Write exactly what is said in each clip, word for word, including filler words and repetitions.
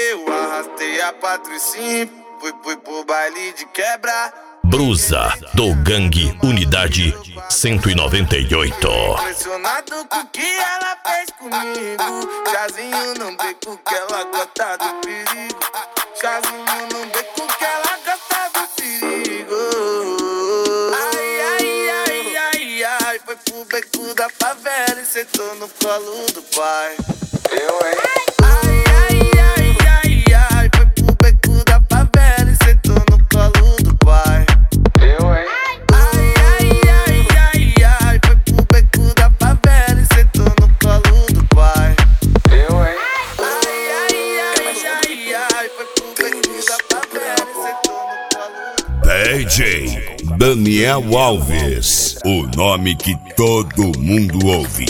Eu arrastei a patricinha, fui, fui pro baile de quebra. Brusa, do Gangue Unidade cento e noventa e oito. Impressionado com o que ela fez comigo. Chazinho no beco que ela gosta do perigo. Chazinho no beco que ela gosta do perigo. Ai, ai, ai, ai, ai. Foi pro beco da favela e sentou no colo do pai. Eu, hein? Ai, ai, ai, ai, ai. Foi pro beco da favela e sentou no colo do pai. Eu, hein? Ai, ai, ai, ai, ai. Foi pro beco da favela e sentou no colo do pai. Eu, hein? Ai, ai, ai, ai, ai. Foi pro beco da favela e sentou no colo do pai. D J Daniel Alves, o nome que todo mundo ouve.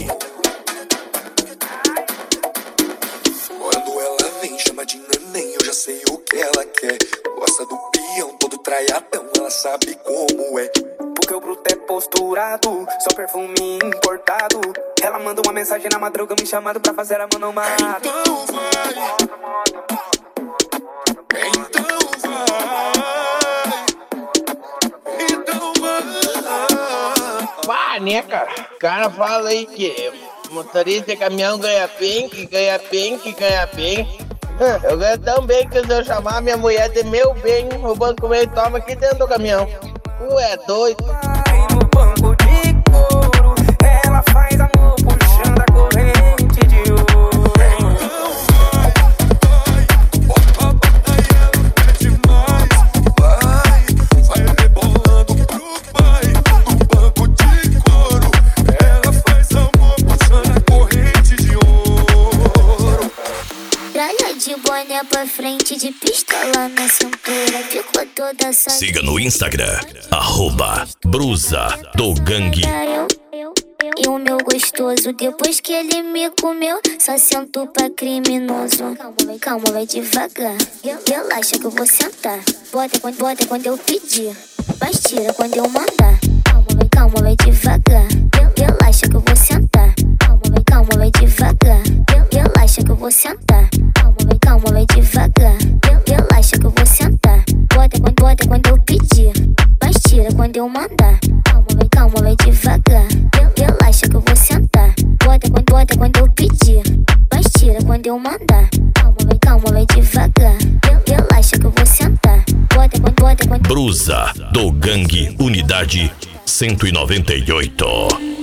Quando ela vem, chama de neném, eu já sei o que ela quer. Gosta do peão, todo traiadão, ela sabe como é. Porque o bruto é posturado, só perfume importado. Ela manda uma mensagem na madruga me chamando pra fazer a manomada. Então vai, então vai, então vai. Pá, né, cara? O cara fala aí que motorista de caminhão ganha pink, ganha pink, ganha pink. Eu ganho tão bem que se eu chamar minha mulher de meu bem, o banco meio toma aqui dentro do caminhão. Tu é doido. Vai no banco de couro, ela faz amor puxando a corrente de ouro. Vai rebolando pro pai no banco de couro, ela faz amor puxando a corrente de ouro. Tralha de boné pra frente, de pistola na cintura, ficou toda só. Siga no Instagram, arroba Brusa, do Gangue. Eu, eu, eu. E o meu gostoso, depois que ele me comeu, só sento pra criminoso. Calma, vai, calma, vai devagar. Relaxa que eu vou sentar. Bota quando, bota quando eu pedir, mas tira quando eu mandar. Calma, vai, calma, vai devagar. Relaxa que eu vou sentar. Calma, vai, calma, vai devagar. Relaxa que eu vou sentar. Calma, vai, calma, vai devagar. Relaxa que eu vou sentar. Bota quando, bota quando eu pedir, mas tira quando eu mandar. Calma, vai, calma, vai devagar. Relaxa que eu vou sentar. Bota quando, bota quando eu pedir, mas tira quando eu mandar. Calma, vai, calma, vai devagar. Relaxa que eu vou sentar. Bota quando, bota quando. Brusa, do Gangue Unidade cento e noventa e oito.